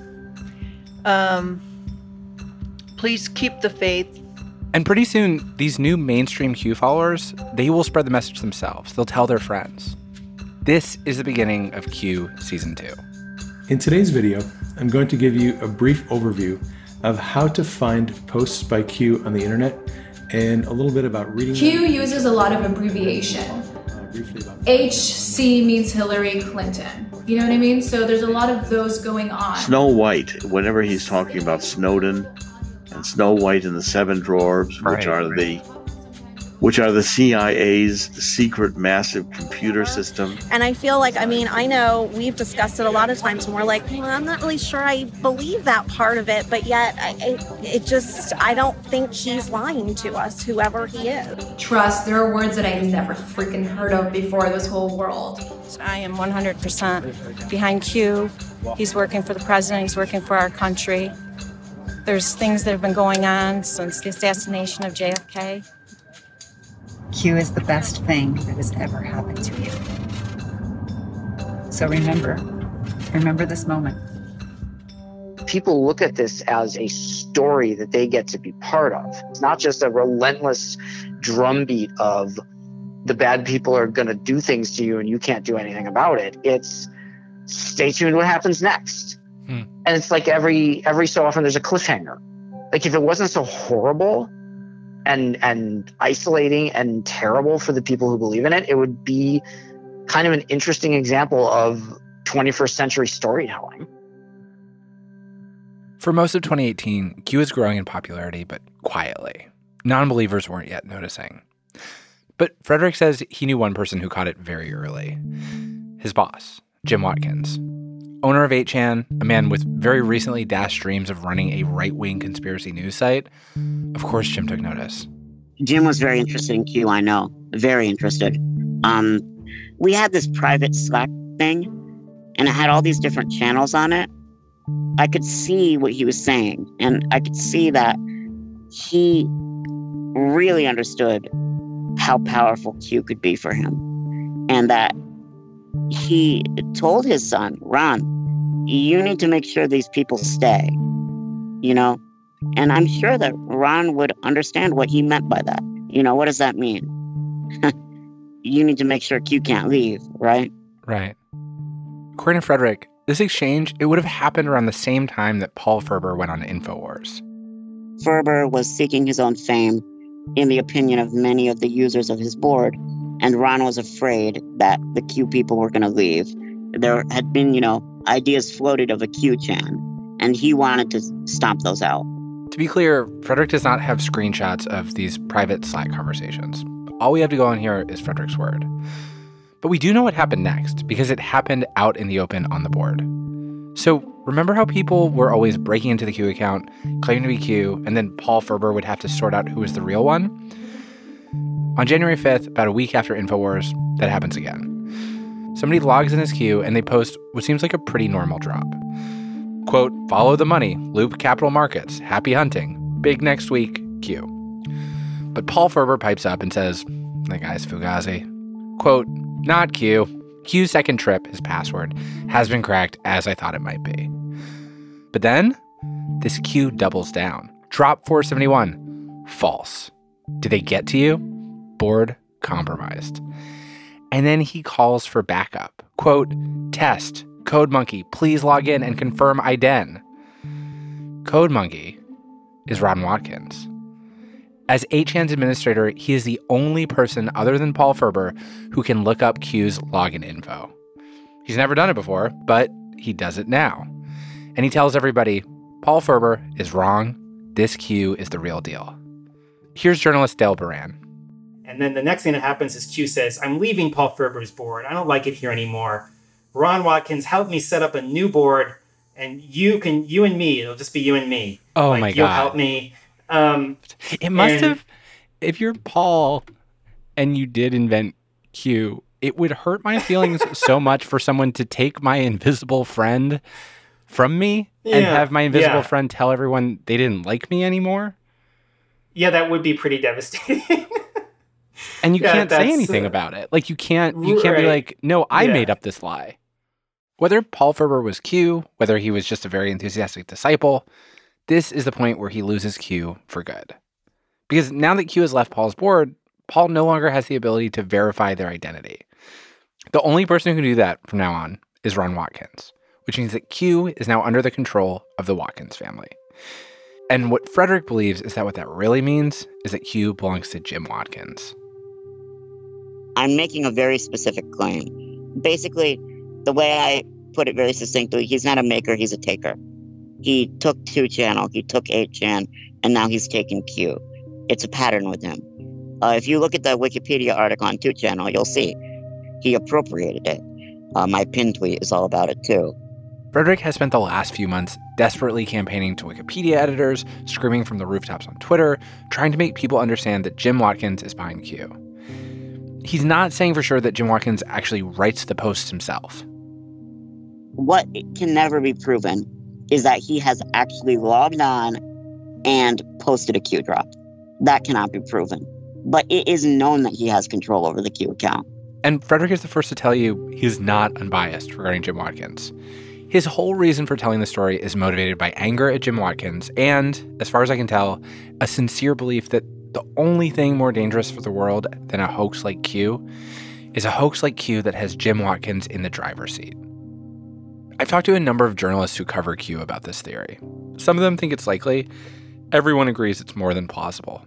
Um, please keep the faith. And pretty soon, these new mainstream Q followers, they will spread the message themselves. They'll tell their friends. This is the beginning of Q Season two. In today's video, I'm going to give you a brief overview of how to find posts by Q on the internet and a little bit about reading Q them. uses a lot of abbreviation. Uh, briefly about H C means Hillary Clinton. You know what I mean? So there's a lot of those going on. Snow White, whenever he's talking about Snowden and Snow White and the Seven Dwarfs, right, which are right. the which are the C I A's secret massive computer system. And I feel like, I mean, I know we've discussed it a lot of times, and we're like, well, I'm not really sure I believe that part of it, but yet I, it, it just, I don't think he's lying to us, whoever he is. Trust, there are words that I never freaking heard of before this whole world. I am one hundred percent behind Q. He's working for the president, he's working for our country. There's things that have been going on since the assassination of J F K. Q is the best thing that has ever happened to you. So remember, remember this moment. People look at this as a story that they get to be part of. It's not just a relentless drumbeat of the bad people are going to do things to you and you can't do anything about it. It's stay tuned what happens next. Hmm. And it's like every every so often there's a cliffhanger. Like, if it wasn't so horrible and and isolating and terrible for the people who believe in it, it would be kind of an interesting example of twenty-first century storytelling. For most of twenty eighteen, Q was growing in popularity, but quietly. Non-believers weren't yet noticing. But Frederick says he knew one person who caught it very early. His boss, Jim Watkins. Owner of eight chan, a man with very recently dashed dreams of running a right-wing conspiracy news site. Of course, Jim took notice. Jim was very interested in Q, I know. Very interested. Um, we had this private Slack thing, and it had all these different channels on it. I could see what he was saying, and I could see that he really understood how powerful Q could be for him. And that he told his son, Ron, you need to make sure these people stay, you know? And I'm sure that Ron would understand what he meant by that. You know, what does that mean? You need to make sure Q can't leave, right? Right. According to Frederick, this exchange, it would have happened around the same time that Paul Ferber went on InfoWars. Ferber was seeking his own fame in the opinion of many of the users of his board, and Ron was afraid that the Q people were going to leave. There had been, you know, ideas floated of a Q chan, and he wanted to stomp those out. To be clear, Frederick does not have screenshots of these private Slack conversations. All we have to go on here is Frederick's word. But we do know what happened next, because it happened out in the open on the board. So remember how people were always breaking into the Q account, claiming to be Q, and then Paul Ferber would have to sort out who was the real one? On January fifth, about a week after InfoWars, that happens again. Somebody logs in as Q, and they post what seems like a pretty normal drop. Quote, follow the money, Loop Capital Markets, happy hunting, big next week, Q. But Paul Ferber pipes up and says, the guy's Fugazi. Quote, not Q. Q's second trip, his password, has been cracked as I thought it might be. But then, this Q doubles down. Drop four seventy-one. False. Did they get to you? Board compromised. And then he calls for backup. Quote, test. CodeMonkey, please log in and confirm I D N. CodeMonkey is Ron Watkins. As eight chan's administrator, he is the only person other than Paul Ferber who can look up Q's login info. He's never done it before, but he does it now. And he tells everybody, Paul Ferber is wrong. This Q is the real deal. Here's journalist Dale Baran. And then the next thing that happens is Q says, I'm leaving Paul Ferber's board. I don't like it here anymore. Ron Watkins, help me set up a new board, and you can, you and me, it'll just be you and me. Oh like, my you'll God. help me. Um, it must and, have, if you're Paul and you did invent Q, it would hurt my feelings so much for someone to take my invisible friend from me yeah, and have my invisible yeah. friend tell everyone they didn't like me anymore. Yeah, that would be pretty devastating. And you yeah, can't say that's, anything uh, about it. Like you can't, you can't right. be like, no, I Yeah. made up this lie. Whether Paul Ferber was Q, whether he was just a very enthusiastic disciple, this is the point where he loses Q for good. Because now that Q has left Paul's board, Paul no longer has the ability to verify their identity. The only person who can do that from now on is Ron Watkins, which means that Q is now under the control of the Watkins family. And what Frederick believes is that what that really means is that Q belongs to Jim Watkins. I'm making a very specific claim. Basically, the way I put it very succinctly, he's not a maker, he's a taker. He took two channel, he took eight chan, and now he's taking Q. It's a pattern with him. Uh, if you look at the Wikipedia article on two channel, you'll see he appropriated it. Uh, my pin tweet is all about it too. Frederick has spent the last few months desperately campaigning to Wikipedia editors, screaming from the rooftops on Twitter, trying to make people understand that Jim Watkins is behind Q. He's not saying for sure that Jim Watkins actually writes the posts himself. What can never be proven is that he has actually logged on and posted a Q drop. That cannot be proven. But it is known that he has control over the Q account. And Frederick is the first to tell you he's not unbiased regarding Jim Watkins. His whole reason for telling the story is motivated by anger at Jim Watkins and, as far as I can tell, a sincere belief that the only thing more dangerous for the world than a hoax like Q is a hoax like Q that has Jim Watkins in the driver's seat. I've talked to a number of journalists who cover Q about this theory. Some of them think it's likely. Everyone agrees it's more than plausible.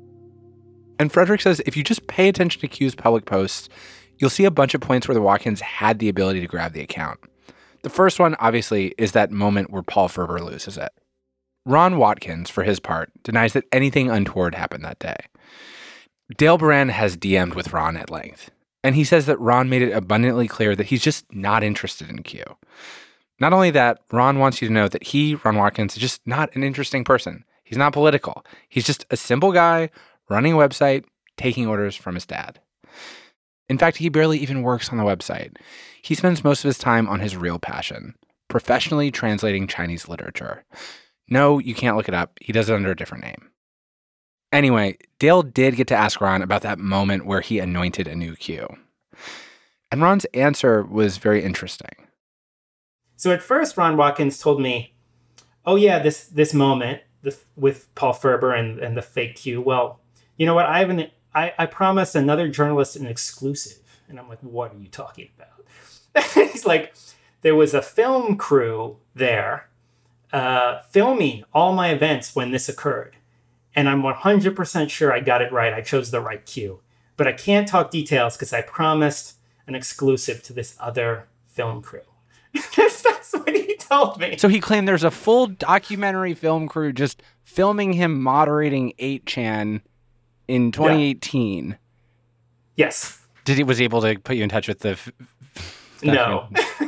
And Frederick says if you just pay attention to Q's public posts, you'll see a bunch of points where the Watkins had the ability to grab the account. The first one, obviously, is that moment where Paul Ferber loses it. Ron Watkins, for his part, denies that anything untoward happened that day. Dale Baran has D M'd with Ron at length, and he says that Ron made it abundantly clear that he's just not interested in Q. Not only that, Ron wants you to know that he, Ron Watkins, is just not an interesting person. He's not political. He's just a simple guy running a website, taking orders from his dad. In fact, he barely even works on the website. He spends most of his time on his real passion, professionally translating Chinese literature. No, you can't look it up. He does it under a different name. Anyway, Dale did get to ask Ron about that moment where he anointed a new Q. And Ron's answer was very interesting. So at first, Ron Watkins told me, oh yeah, this this moment the, with Paul Ferber and, and the fake Q. Well, you know what? I, have an, I, I promised another journalist an exclusive. And I'm like, what are you talking about? He's like, there was a film crew there uh, filming all my events when this occurred. And I'm one hundred percent sure I got it right. I chose the right Q. But I can't talk details because I promised an exclusive to this other film crew. that's, that's what he told me. So he claimed there's a full documentary film crew just filming him moderating eight chan in twenty eighteen. Yeah. Yes. Did he was he able to put you in touch with the... F- no.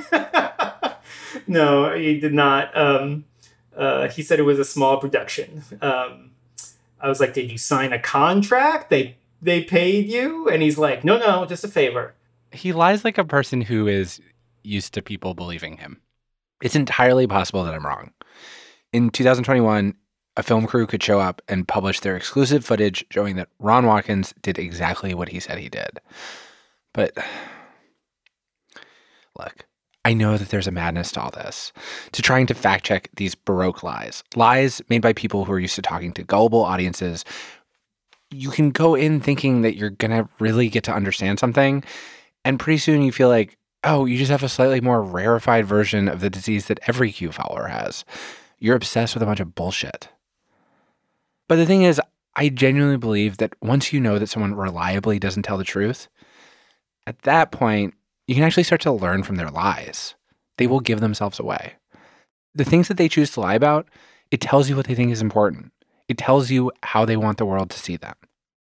No, he did not. Um, uh, he said it was a small production. Um, I was like, did you sign a contract? They they paid you? And he's like, no, no, just a favor. He lies like a person who is used to people believing him. It's entirely possible that I'm wrong. In two thousand twenty-one, a film crew could show up and publish their exclusive footage showing that Ron Watkins did exactly what he said he did. But look, I know that there's a madness to all this, to trying to fact check these Baroque lies, lies made by people who are used to talking to gullible audiences. You can go in thinking that you're going to really get to understand something, and pretty soon you feel like, oh, you just have a slightly more rarefied version of the disease that every Q follower has. You're obsessed with a bunch of bullshit. But the thing is, I genuinely believe that once you know that someone reliably doesn't tell the truth, at that point, you can actually start to learn from their lies. They will give themselves away. The things that they choose to lie about, it tells you what they think is important. It tells you how they want the world to see them.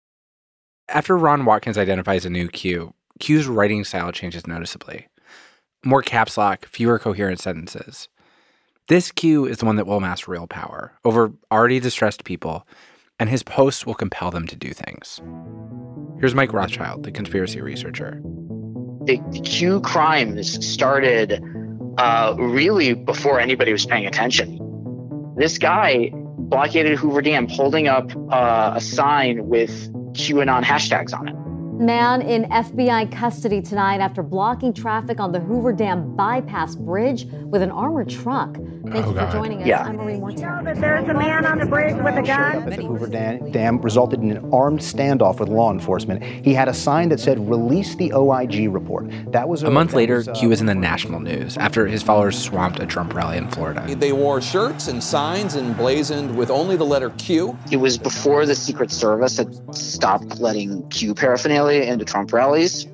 After Ron Watkins identifies a new Q, Q's writing style changes noticeably. More caps lock, fewer coherent sentences. This Q is the one that will amass real power over already distressed people, and his posts will compel them to do things. Here's Mike Rothschild, the conspiracy researcher. The, the Q crimes started uh, really before anybody was paying attention. This guy blockaded Hoover Dam holding up uh, a sign with QAnon hashtags on it. Man in F B I custody tonight after blocking traffic on the Hoover Dam bypass bridge with an armored truck. Thank oh, you for God. joining us. Yeah. I'm Marie Morton. You know that there's a man on the bridge with a gun? At the Hoover Dam, Dam resulted in an armed standoff with law enforcement. He had a sign that said, release the O I G report. That was a, a month later, was, uh, Q was in the national news after his followers swamped a Trump rally in Florida. They wore shirts and signs emblazoned with only the letter Q. It was before the Secret Service had stopped letting Q paraphernalia into Trump rallies.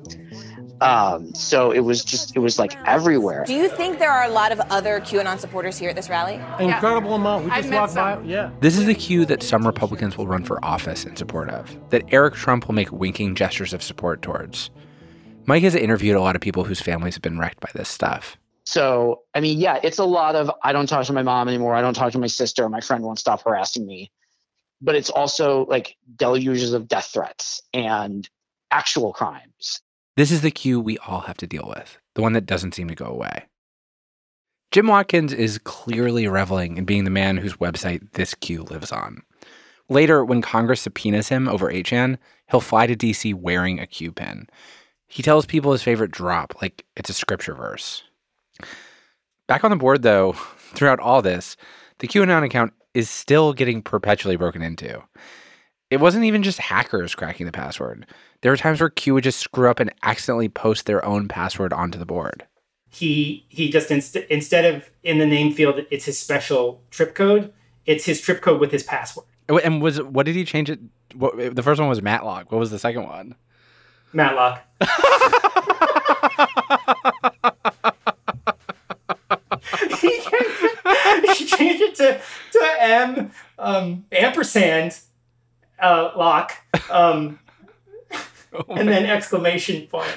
Um, so it was just, it was like everywhere. Do you think there are a lot of other QAnon supporters here at this rally? Incredible yeah. amount. We just walked by. Yeah. This is the Q that some Republicans will run for office in support of, that Eric Trump will make winking gestures of support towards. Mike has interviewed a lot of people whose families have been wrecked by this stuff. So, I mean, yeah, it's a lot of, I don't talk to my mom anymore. I don't talk to my sister. My friend won't stop harassing me. But it's also like deluges of death threats and actual crimes. This is the Q we all have to deal with, the one that doesn't seem to go away. Jim Watkins is clearly reveling in being the man whose website this Q lives on. Later, when Congress subpoenas him over eight chan, he'll fly to D C wearing a Q pin. He tells people his favorite drop, like it's a scripture verse. Back on the board, though, throughout all this, the QAnon account is still getting perpetually broken into. It wasn't even just hackers cracking the password. There were times where Q would just screw up and accidentally post their own password onto the board. He he just, inst- instead of in the name field, it's his special trip code, it's his trip code with his password. And was what did he change it? What, the first one was Matlock. What was the second one? Matlock. he, changed it, he changed it to, to M, um, ampersand, uh, lock. Um, oh and then exclamation point.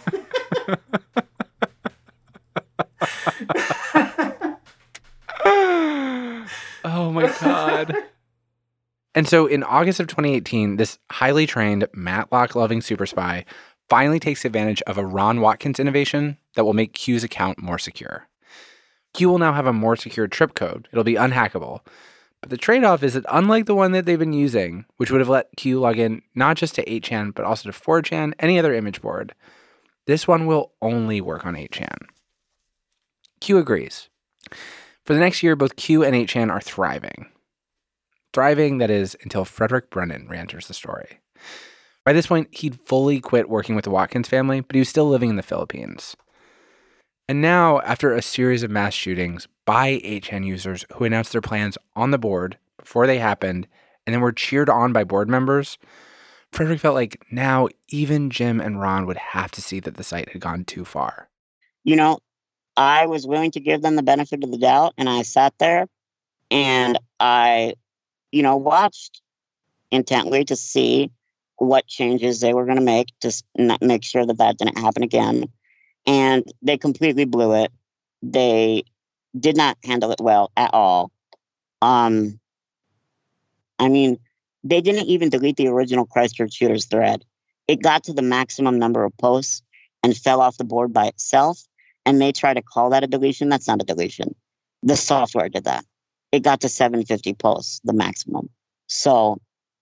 Oh my God. And so in August of twenty eighteen, this highly trained, Matlock-loving super spy finally takes advantage of a Ron Watkins innovation that will make Q's account more secure. Q will now have a more secure trip code. It'll be unhackable. But the trade-off is that unlike the one that they've been using, which would have let Q log in not just to eight chan, but also to four chan, any other image board, this one will only work on eight chan. Q agrees. For the next year, both Q and eight chan are thriving. Thriving, that is, until Frederick Brennan re-enters the story. By this point, he'd fully quit working with the Watkins family, but he was still living in the Philippines. And now, after a series of mass shootings by eight chan users who announced their plans on the board before they happened and then were cheered on by board members, Frederick felt like now even Jim and Ron would have to see that the site had gone too far. You know, I was willing to give them the benefit of the doubt, and I sat there and I, you know, watched intently to see what changes they were going to make to make sure that that didn't happen again. And they completely blew it. They did not handle it well at all. Um, I mean, they didn't even delete the original Christchurch shooters thread. It got to the maximum number of posts and fell off the board by itself. And they try to call that a deletion. That's not a deletion. The software did that. It got to seven hundred fifty posts, the maximum. So,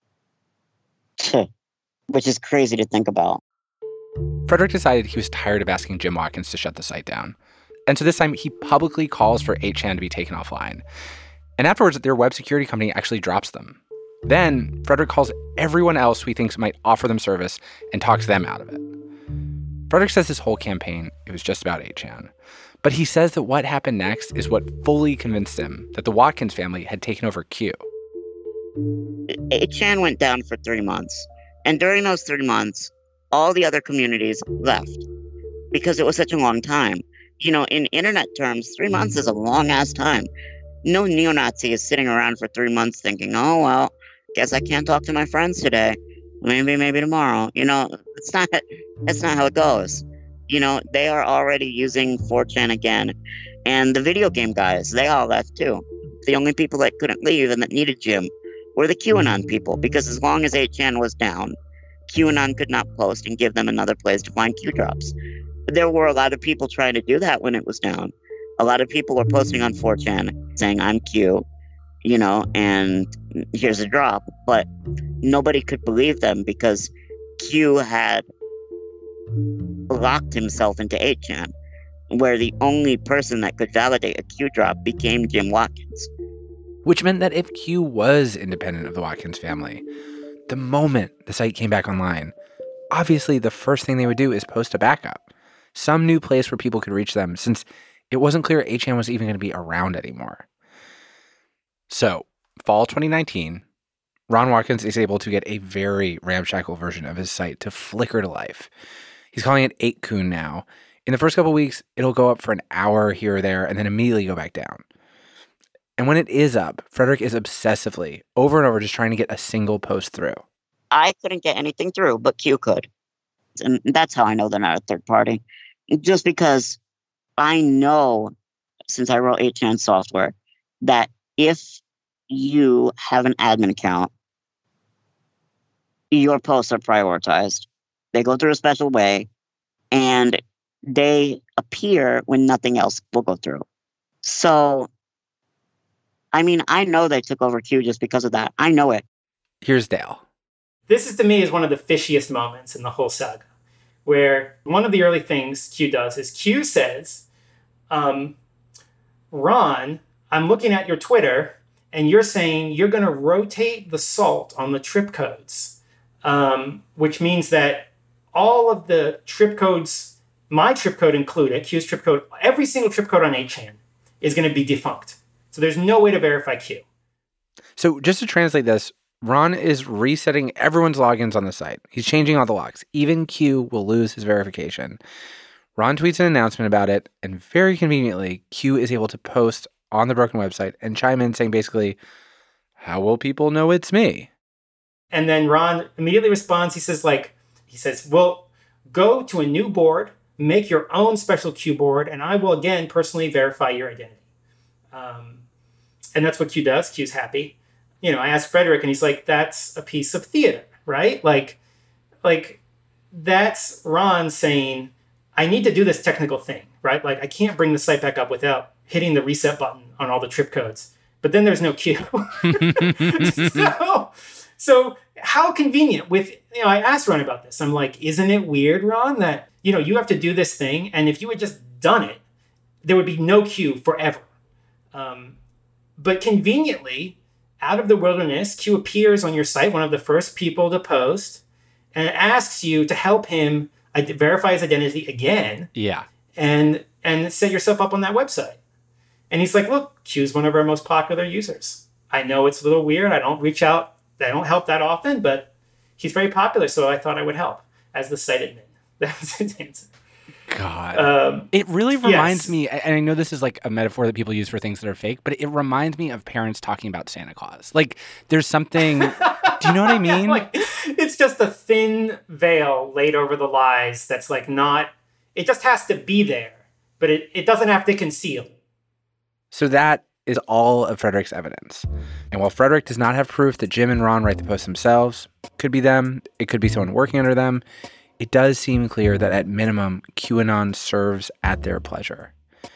which is crazy to think about. Frederick decided he was tired of asking Jim Watkins to shut the site down. And so this time, he publicly calls for eight chan to be taken offline. And afterwards, their web security company actually drops them. Then, Frederick calls everyone else who he thinks might offer them service and talks them out of it. Frederick says this whole campaign, it was just about eight chan. But he says that what happened next is what fully convinced him that the Watkins family had taken over Q. eight chan went down for three months. And during those three months, all the other communities left because it was such a long time. You know, in internet terms, three months is a long-ass time. No neo-Nazi is sitting around for three months thinking, oh, well, guess I can't talk to my friends today. Maybe, maybe tomorrow. You know, it's not, that's not how it goes. You know, they are already using four chan again. And the video game guys, they all left too. The only people that couldn't leave and that needed Jim were the QAnon people, because as long as eight chan was down, QAnon could not post and give them another place to find Q drops. There were a lot of people trying to do that when it was down. A lot of people were posting on four chan saying, I'm Q, you know, and here's a drop. But nobody could believe them because Q had locked himself into eight chan, where the only person that could validate a Q drop became Jim Watkins. Which meant that if Q was independent of the Watkins family, the moment the site came back online, obviously the first thing they would do is post a backup, some new place where people could reach them, since it wasn't clear eight chan was even going to be around anymore. So, fall twenty nineteen, Ron Watkins is able to get a very ramshackle version of his site to flicker to life. He's calling it eight kun now. In the first couple weeks, it'll go up for an hour here or there and then immediately go back down. And when it is up, Frederick is obsessively, over and over, just trying to get a single post through. I couldn't get anything through, but Q could. And that's how I know they're not a third party. Just because I know, since I wrote eight chan software, that if you have an admin account, your posts are prioritized. They go through a special way, and they appear when nothing else will go through. So, I mean, I know they took over Q just because of that. I know it. Here's Dale. This is, to me, is one of the fishiest moments in the whole saga, where one of the early things Q does is Q says, um, Ron, I'm looking at your Twitter, and you're saying you're going to rotate the salt on the trip codes, um, which means that all of the trip codes, my trip code included, Q's trip code, every single trip code on eight chan is going to be defunct. So there's no way to verify Q. So just to translate this, Ron is resetting everyone's logins on the site. He's changing all the locks. Even Q will lose his verification. Ron tweets an announcement about it, and very conveniently, Q is able to post on the broken website and chime in saying basically, how will people know it's me? And then Ron immediately responds. He says, like, He says, well, go to a new board, make your own special Q board, and I will again personally verify your identity. Um, and that's what Q does. Q's happy. You know, I asked Frederick, and he's like, that's a piece of theater, right? Like, like that's Ron saying, I need to do this technical thing, right? Like, I can't bring the site back up without hitting the reset button on all the trip codes. But then there's no Q. so, so how convenient with, you know, I asked Ron about this. I'm like, isn't it weird, Ron, that, you know, you have to do this thing, and if you had just done it, there would be no Q forever. Um, but conveniently, out of the wilderness, Q appears on your site, one of the first people to post, and asks you to help him verify his identity again. Yeah. And and set yourself up on that website. And he's like, look, Q's one of our most popular users. I know it's a little weird. I don't reach out. I don't help that often, but he's very popular, so I thought I would help as the site admin. That was his answer. God. Um, it really reminds yes. me, and I know this is like a metaphor that people use for things that are fake, but it reminds me of parents talking about Santa Claus. Like, there's something, do you know what I mean? Like, it's just a thin veil laid over the lies that's like not, it just has to be there, but it, it doesn't have to conceal. So that is all of Frederick's evidence. And while Frederick does not have proof that Jim and Ron write the posts themselves, could be them, it could be someone working under them, it does seem clear that at minimum, QAnon serves at their pleasure.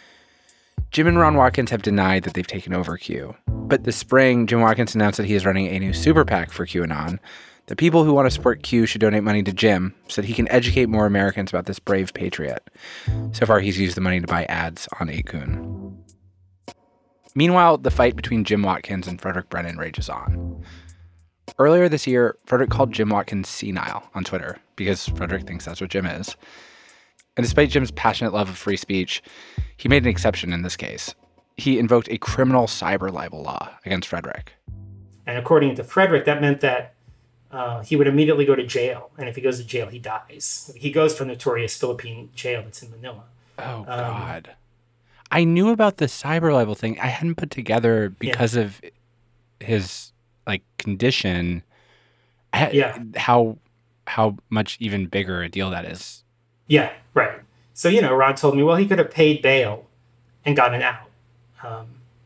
Jim and Ron Watkins have denied that they've taken over Q. But this spring, Jim Watkins announced that he is running a new super PAC for QAnon. The people who want to support Q should donate money to Jim so that he can educate more Americans about this brave patriot. So far, he's used the money to buy ads on eight kun. Meanwhile, the fight between Jim Watkins and Frederick Brennan rages on. Earlier this year, Frederick called Jim Watkins senile on Twitter because Frederick thinks that's what Jim is. And despite Jim's passionate love of free speech, he made an exception in this case. He invoked a criminal cyber libel law against Frederick. And according to Frederick, that meant that uh, he would immediately go to jail. And if he goes to jail, he dies. He goes to a notorious Philippine jail that's in Manila. Oh, Um, God. I knew about the cyber libel thing. I hadn't put together because yeah. of his like condition. Yeah. How how much even bigger a deal that is. Yeah, right. So, you know, Ron told me, well, he could have paid bail and gotten out. Um,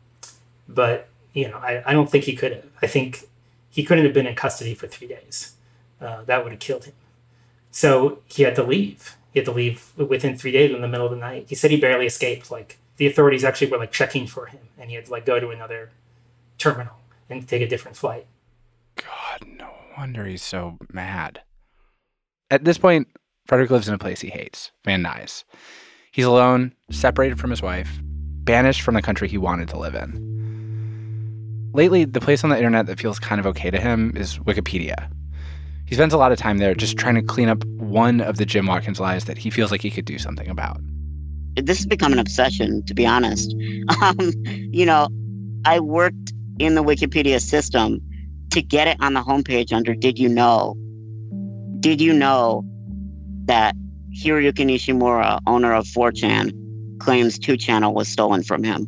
but, you know, I, I don't think he could have. I think he couldn't have been in custody for three days. Uh, that would have killed him. So he had to leave. He had to leave within three days in the middle of the night. He said he barely escaped. Like, the authorities actually were like checking for him, and he had to like go to another terminal and take a different flight. God, no wonder he's so mad. At this point, Frederick lives in a place he hates, Van Nuys. He's alone, separated from his wife, banished from the country he wanted to live in. Lately, the place on the internet that feels kind of okay to him is Wikipedia. He spends a lot of time there just trying to clean up one of the Jim Watkins lies that he feels like he could do something about. This has become an obsession, to be honest. Um, you know, I worked in the Wikipedia system to get it on the homepage under Did You Know? Did you know that Hiroyuki Nishimura, owner of four chan, claims two channel was stolen from him?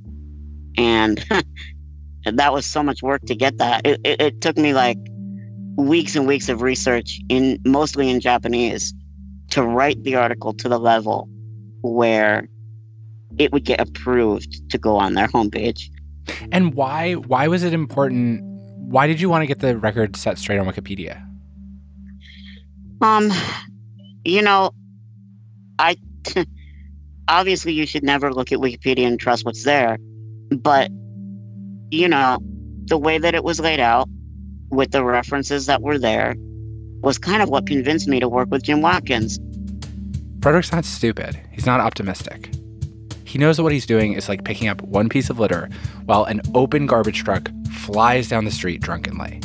And that was so much work to get that. It, it, it took me like weeks and weeks of research, in mostly in Japanese, to write the article to the level where it would get approved to go on their homepage. And why why was it important? Why did you want to get the record set straight on Wikipedia? Um, you know, I obviously you should never look at Wikipedia and trust what's there, but you know, the way that it was laid out with the references that were there was kind of what convinced me to work with Jim Watkins. Frederick's not stupid. He's not optimistic. He knows that what he's doing is like picking up one piece of litter while an open garbage truck flies down the street drunkenly.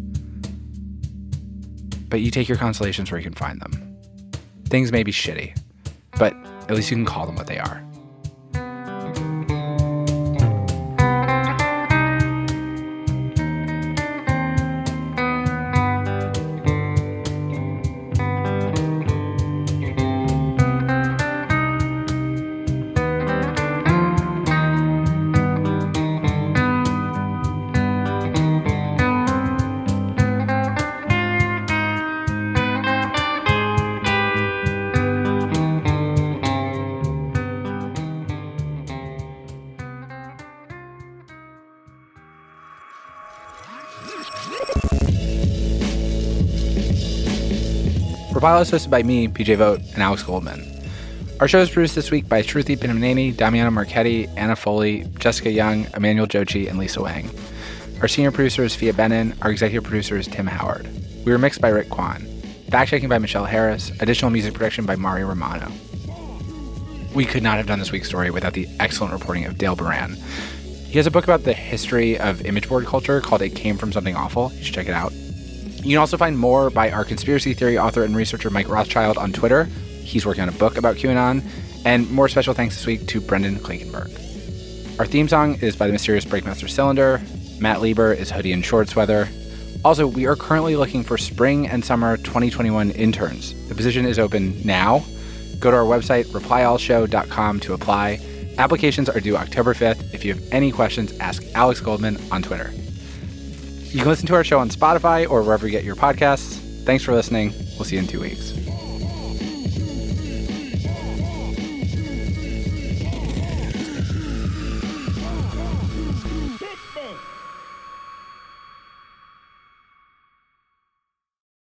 But you take your consolations where you can find them. Things may be shitty, but at least you can call them what they are. Reply is hosted by me, P J Vogt, and Alex Goldman. Our show is produced this week by Shruti Pinamneni, Damiano Marchetti, Anna Foley, Jessica Young, Emmanuel Jochi, and Lisa Wang. Our senior producer is Fia Benin. Our executive producer is Tim Howard. We were mixed by Rick Kwan. Fact-checking by Michelle Harris. Additional music production by Mari Romano. We could not have done this week's story without the excellent reporting of Dale Baran. He has a book about the history of image board culture called It Came From Something Awful. You should check it out. You can also find more by our conspiracy theory author and researcher Mike Rothschild on Twitter. He's working on a book about QAnon. And more special thanks this week to Brendan Klinkenberg. Our theme song is by the mysterious Breakmaster Cylinder. Matt Lieber is Hoodie and Shorts Weather. Also, we are currently looking for spring and summer twenty twenty-one interns. The position is open now. Go to our website, reply all show dot com to apply. Applications are due October fifth. If you have any questions, ask Alex Goldman on Twitter. You can listen to our show on Spotify or wherever you get your podcasts. Thanks for listening. We'll see you in two weeks.